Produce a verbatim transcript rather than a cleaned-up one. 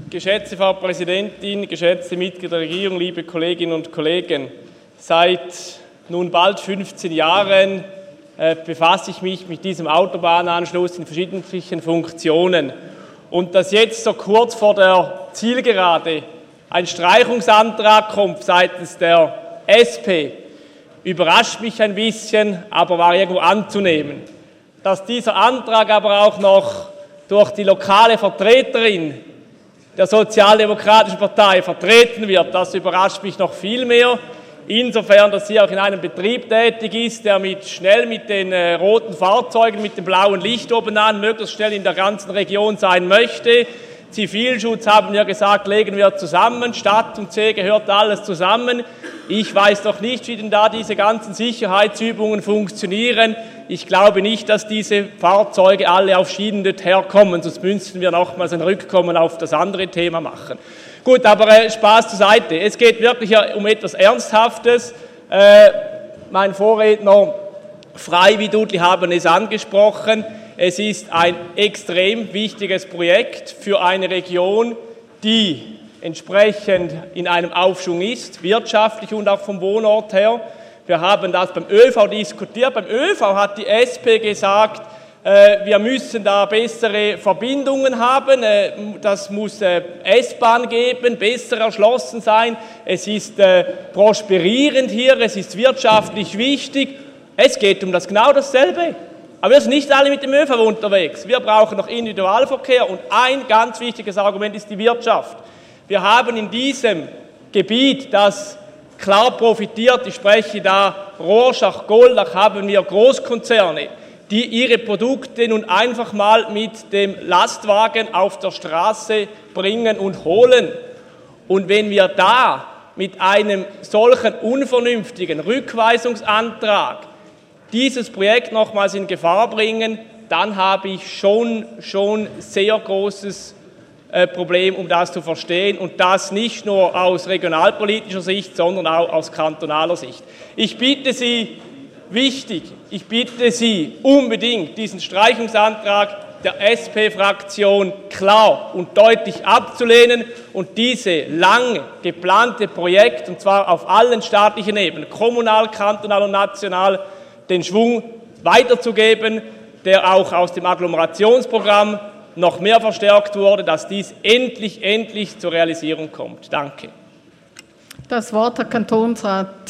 Geschätzte Frau Präsidentin, geschätzte Mitglieder der Regierung, liebe Kolleginnen und Kollegen, seit nun bald fünfzehn Jahren äh, befasse ich mich mit diesem Autobahnanschluss in verschiedenen Funktionen. Und dass jetzt so kurz vor der Zielgerade ein Streichungsantrag kommt seitens der S P, überrascht mich ein bisschen, aber war irgendwo anzunehmen. Dass dieser Antrag aber auch noch durch die lokale Vertreterin der Sozialdemokratischen Partei vertreten wird, das überrascht mich noch viel mehr. Insofern, dass sie auch in einem Betrieb tätig ist, der mit, schnell mit den äh, roten Fahrzeugen, mit dem blauen Licht oben an, möglichst schnell in der ganzen Region sein möchte. Zivilschutz, haben wir gesagt, legen wir zusammen, Stadt und See gehört alles zusammen. Ich weiß doch nicht, wie denn da diese ganzen Sicherheitsübungen funktionieren. Ich glaube nicht, dass diese Fahrzeuge alle auf Schienen dort herkommen, sonst müssten wir nochmals ein Rückkommen auf das andere Thema machen. Gut, aber äh, Spaß zur Seite. Es geht wirklich um etwas Ernsthaftes. Äh, mein Vorredner Frey wie Dudli haben es angesprochen. Es ist ein extrem wichtiges Projekt für eine Region, die entsprechend in einem Aufschwung ist, wirtschaftlich und auch vom Wohnort her. Wir haben das beim ÖV diskutiert. Beim ÖV hat die S P gesagt, äh, wir müssen da bessere Verbindungen haben. Äh, das muss äh, S-Bahn geben, besser erschlossen sein. Es ist äh, prosperierend hier, es ist wirtschaftlich wichtig. Es geht um das genau dasselbe. Aber wir sind nicht alle mit dem ÖV unterwegs. Wir brauchen noch Individualverkehr. Und ein ganz wichtiges Argument ist die Wirtschaft. Wir haben in diesem Gebiet, das klar profitiert, ich spreche da Rorschach, Goldach, haben wir Großkonzerne, die ihre Produkte nun einfach mal mit dem Lastwagen auf der Straße bringen und holen. Und wenn wir da mit einem solchen unvernünftigen Rückweisungsantrag dieses Projekt nochmals in Gefahr bringen, dann habe ich schon, schon sehr großes äh, Problem, um das zu verstehen. Und das nicht nur aus regionalpolitischer Sicht, sondern auch aus kantonaler Sicht. Ich bitte Sie, wichtig, ich bitte Sie unbedingt, diesen Streichungsantrag der S P-Fraktion klar und deutlich abzulehnen und diese lange geplante Projekt, und zwar auf allen staatlichen Ebenen, kommunal, kantonal und national, den Schwung weiterzugeben, der auch aus dem Agglomerationsprogramm noch mehr verstärkt wurde, dass dies endlich, endlich zur Realisierung kommt. Danke. Das Wort hat Kantonsrat